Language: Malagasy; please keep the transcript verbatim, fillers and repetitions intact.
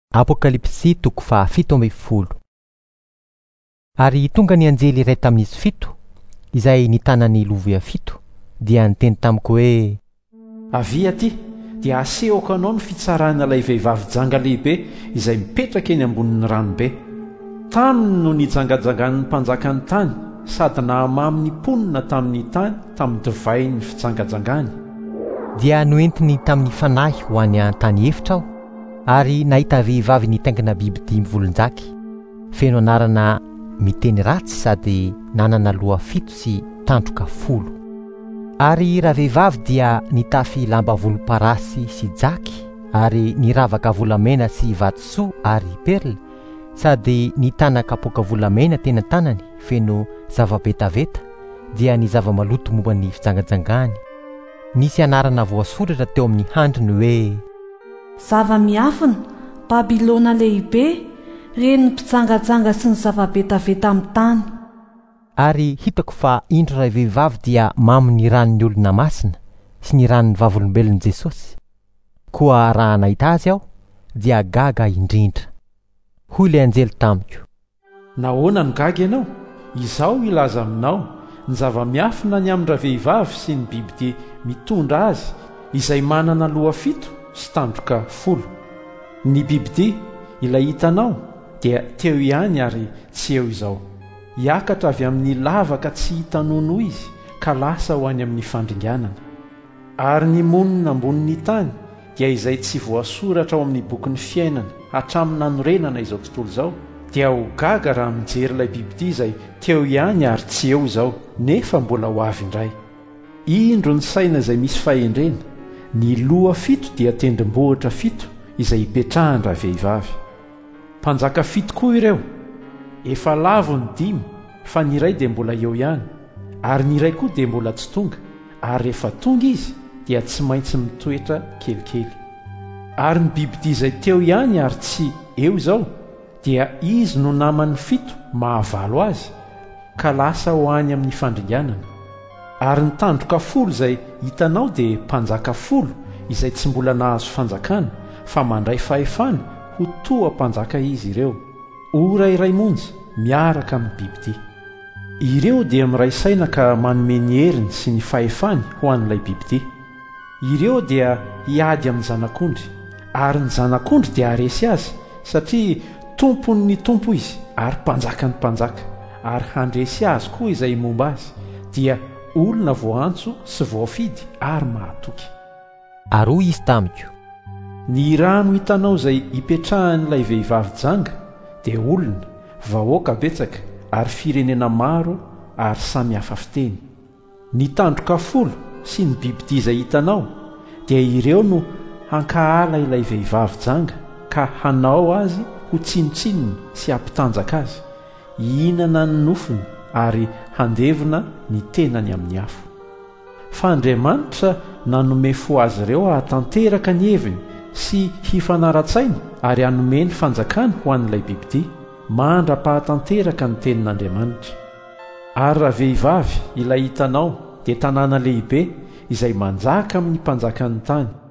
Apokalipsy toko faha fito amby folo. Ary tonga ny anjely iray tamin'izy fito, izay nitanany lovia fito, dia niteny tamiko hoe: avy aty dia asehoko anao ny fitsarana ilay vehivavy janga lehibe izay mipetraka eny ambonin'ny ranobe. Taminy no nijangajangan'ny mpanjakany tany, sady nahamamy ny mponina tamin'ny tany tamin'ny divay ny fijangajangany. Dia noentiny tamin'ny fanahy ho any an-tany efitra aho, ary nahita vehivavy nitaingina biby dimy volonjaky, feno anarana miteny ratsy sady nanana loha fito sy tandroka folo. Ary raha vehivavy dia nitafy lamba volomparasy sy jaky, ary niravaka volamena sy vatosoa ary perla, sady nitana kapoaka volamena tena tanany feno zava-betaveta, dia ny zava-maloto momba ny fijangajangany. Nisy anarana voasoratra teo amin'ny handriny hoe: zava-miafina, Babilona lehibe, reny ny mpijangajanga sy ny zava-betaveta amin'ny tany. Ary hitako fa indro ray vehivavy dia mamy ny ranon'ny olona masina sy ny ranon'ny vavolombelon'i Jesosy. Koa raha nahita azy aho dia gaga indrindra. Hoy ilay anjely tamiko: nahoana no gaga ianao? Izao ilaza aminao ny zava-miafina ny amindra vehivavy sy ny biby mitondra azy, izay manana loha fito sy tandroka folo. Ny bibidy ilay hitanao dia teo ihany ary tsy eo izao. Hiakatra avy amin'ny lavaka tsy hitanono izy, ka lasa ho any amin'ny fandringanana. Ary ny monina ambonin'ny tany dia izay tsy voasoratra ao amin'ny bokin'ny fiainana hatramin'ny nanorenana izao tontolo izao, dia ho gaga raha mijery ilay bibidy izay teo ihany ary tsy eo izao, nefa mbola ho avy indray. Indro ny saina izay misy fahendrena. Ny loha fito dia tendrombohitra fito izay hipetrahan-dra vehivavy. Mpanjaka fito koa ireo. Efa lavo ny dimy, fa ny iray dia mbola eo ihany, ary ny iray koa dia mbola tsy tonga, ary rehefa tonga izy dia tsy maintsy mitoetra kelikely. Ary ny bibidy izay teo ihany ary tsy eo izao, dia izy no naman'ny fito mahavalo azy, ka lasa ho any amin'ny fandringanana. Ary ny tandroka folo izay hitanao dia mpanjaka folo izay tsy mbola nahazo fanjakana, fa mandray fahefana ho toa mpanjaka izy ireo. Ora iray monja miaraka amin'ny bibidy. Ireo dia miray saina ka manome ny heriny sy ny fahefany ho an'ilay bibidy. Ireo dia hiady amin'ny zanak'ondry, ary ny zanak'ondry dia haresy azy, satria tompon'ny tompo izy ary mpanjaka ny mpanjaka, ary handresy azy koa izay momba azy, dia olona voantso sy voafidy ary mahatoky. Ary hoy izy tamiko: ny rano hitanao izay hipetrahan'ilay vehivavy janga dia olona, vahoaka betsaka, ary firenena maro ary samy hafa fiteny. Ny tandroka folo sy ny bibidy izay hitanao dia ireo no hankahala ilay vehivavy janga, ka hanao azy ho tsinotsinony sy hampitanjaka azy, hihinana ny nofony ary handevina ny tenany amin'ny afo. Fa Andriamanitra nanome fo azy ireo hahatanteraka ny heviny sy hifanara-tsainy, ary hanome ny fanjakany ho an'ilay bibidy, mandra-pahatanteraka ny tenin'Andriamanitra. Ary raha vehivavy ilay hitanao dia tanàna lehibe izay manjaka amin'ny mpanjakan'ny tany.